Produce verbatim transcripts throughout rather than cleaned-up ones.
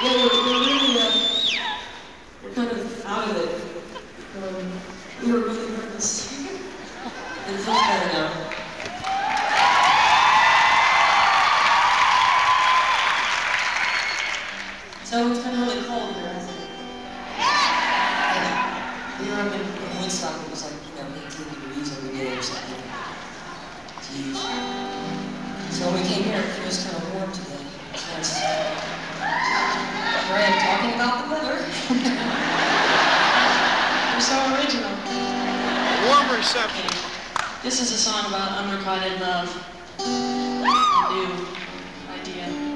Yeah, we're, we're really, uh, we're kind of out of it. Um, we were really nervous. It feels better now. So it's been really cold here, hasn't it? Yeah. We were up in, in Woodstock, it was like, you know, eighteen degrees every day or something. Jeez. So when we came here, it feels kind of warm today. It's nice. Here I am talking about the weather. You're so original. Warm reception. This is a song about unrequited love. A new idea.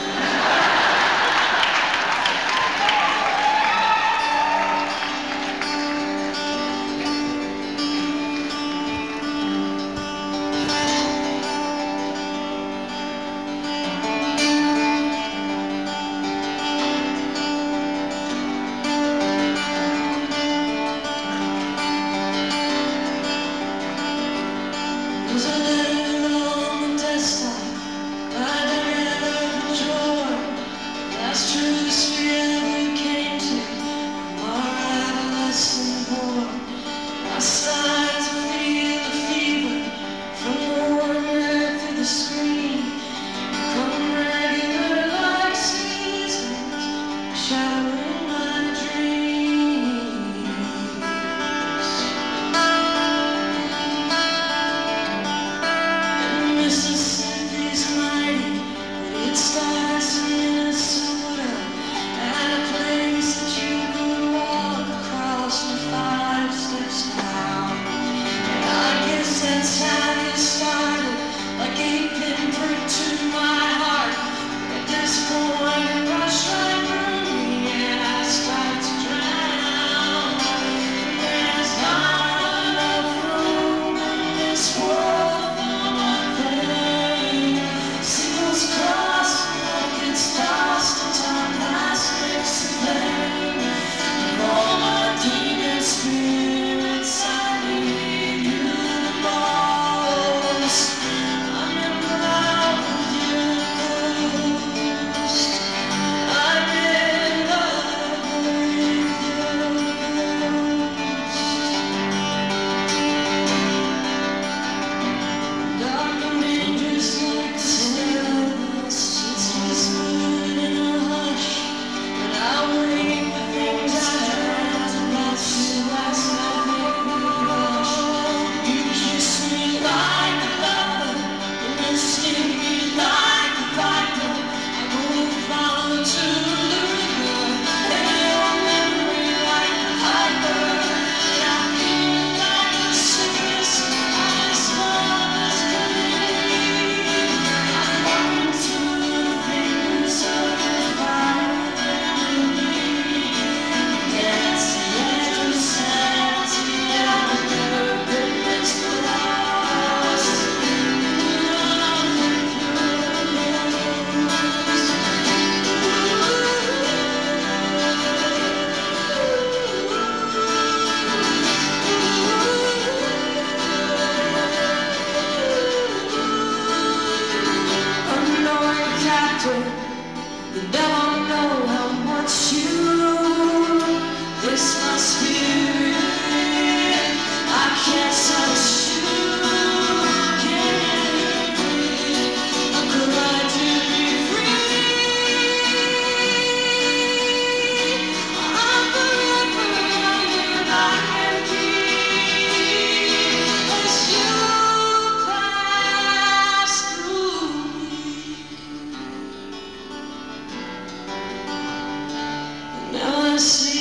There's a letter on the desktop. I dug out of the drawer. Last truth we ever came to. Our adolescent war. I started to feel the fever from the warm air through the screen. Come regular like seasons, showering my dreams. And Mississippi's mighty, but it starts in Minnesota, at a place that you could walk across in five steps down. And I guess that's how you started, like a pinprick to my heart. At this point, it rushed right through me, and I started to drown. There's not enough room in this world for my pain. Signals cross, love gets lost, and time lasts makes it plain. Of all my demon spirits, I need you the most. I'm in love with you most. I'm in love with you most. Dark and dangerous like the stillness. It's whispered in a hush, but I'll wait the things I dreamt about you last night make me rush. You kiss me like a lover, and then sting me like a viper. I go follow to the river, and your memory like a piper. And I feel like the sickness of this love is killing me. I'm walking through the fingers of the fire that will bleed. That's the edge of sanity that I've never been this close. Unknowing captain, the devil know how much you kiss my spirit. I can't touch you, can't breathe. How could I to be free? I'm forever under lock and key, as you pass through me. Now I see